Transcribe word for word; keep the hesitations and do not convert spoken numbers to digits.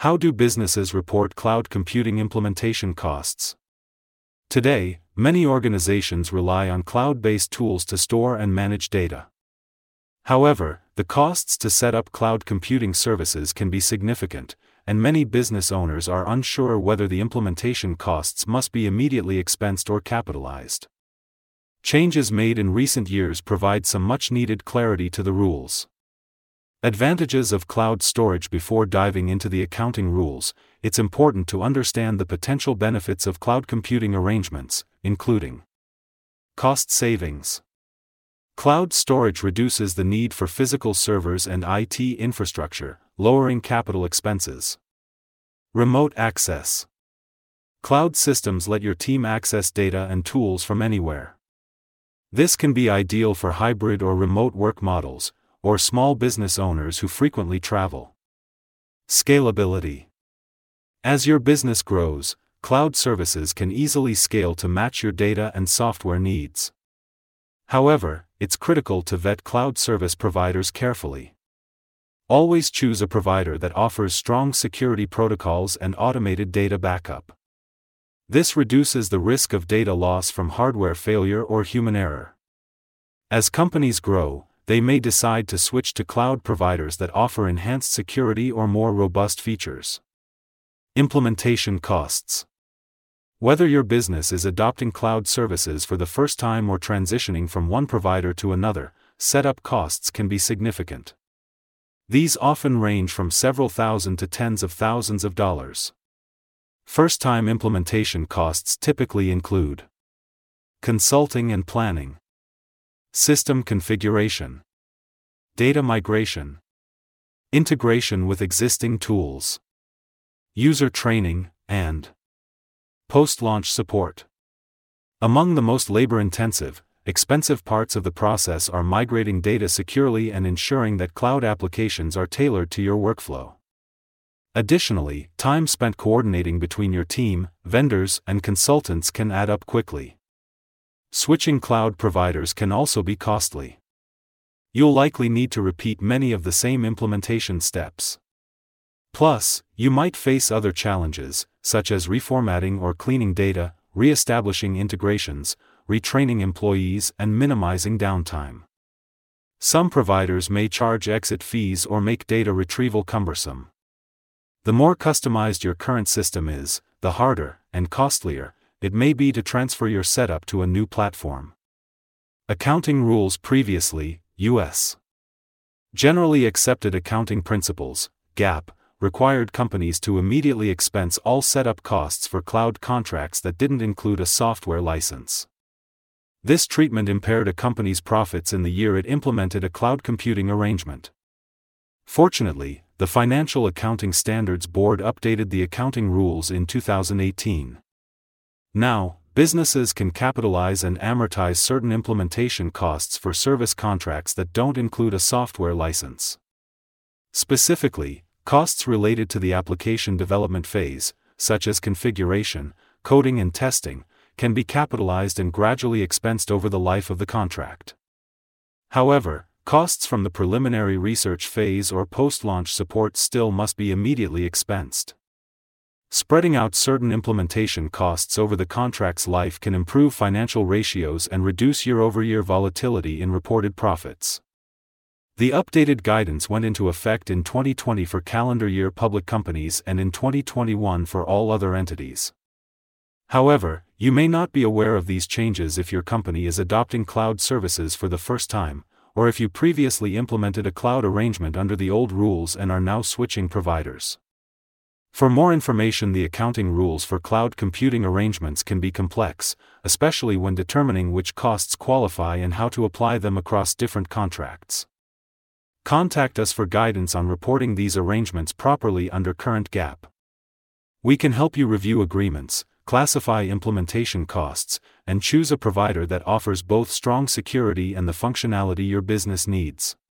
How do businesses report cloud computing implementation costs? Today, many organizations rely on cloud-based tools to store and manage data. However, the costs to set up cloud computing services can be significant, and many business owners are unsure whether the implementation costs must be immediately expensed or capitalized. Changes made in recent years provide some much-needed clarity to the rules. Advantages of cloud storage. Before diving into the accounting rules, it's important to understand the potential benefits of cloud computing arrangements, including cost savings. Cloud storage reduces the need for physical servers and I T infrastructure, lowering capital expenses. Remote access. Cloud systems let your team access data and tools from anywhere. This can be ideal for hybrid or remote work models, or small business owners who frequently travel. Scalability. As your business grows, cloud services can easily scale to match your data and software needs. However, it's critical to vet cloud service providers carefully. Always choose a provider that offers strong security protocols and automated data backup. This reduces the risk of data loss from hardware failure or human error. As companies grow, they may decide to switch to cloud providers that offer enhanced security or more robust features. Implementation costs. Whether your business is adopting cloud services for the first time or transitioning from one provider to another, setup costs can be significant. These often range from several thousand to tens of thousands of dollars. First-time implementation costs typically include consulting and planning, system configuration, data migration, integration with existing tools, user training, and post-launch support. Among the most labor-intensive, expensive parts of the process are migrating data securely and ensuring that cloud applications are tailored to your workflow. Additionally, time spent coordinating between your team, vendors, and consultants can add up quickly. Switching cloud providers can also be costly. You'll likely need to repeat many of the same implementation steps. Plus, you might face other challenges, such as reformatting or cleaning data, re-establishing integrations, retraining employees, and minimizing downtime. Some providers may charge exit fees or make data retrieval cumbersome. The more customized your current system is, the harder, and costlier, it may be to transfer your setup to a new platform. Accounting rules. Previously, U S Generally Accepted Accounting Principles, GAAP, required companies to immediately expense all setup costs for cloud contracts that didn't include a software license. This treatment impaired a company's profits in the year it implemented a cloud computing arrangement. Fortunately, the Financial Accounting Standards Board updated the accounting rules in two thousand eighteen. Now, businesses can capitalize and amortize certain implementation costs for service contracts that don't include a software license. Specifically, costs related to the application development phase, such as configuration, coding and testing, can be capitalized and gradually expensed over the life of the contract. However, costs from the preliminary research phase or post-launch support still must be immediately expensed. Spreading out certain implementation costs over the contract's life can improve financial ratios and reduce year-over-year volatility in reported profits. The updated guidance went into effect in twenty twenty for calendar year public companies and in twenty twenty-one for all other entities. However, you may not be aware of these changes if your company is adopting cloud services for the first time, or if you previously implemented a cloud arrangement under the old rules and are now switching providers. For more information, the accounting rules for cloud computing arrangements can be complex, especially when determining which costs qualify and how to apply them across different contracts. Contact us for guidance on reporting these arrangements properly under current GAAP. We can help you review agreements, classify implementation costs, and choose a provider that offers both strong security and the functionality your business needs.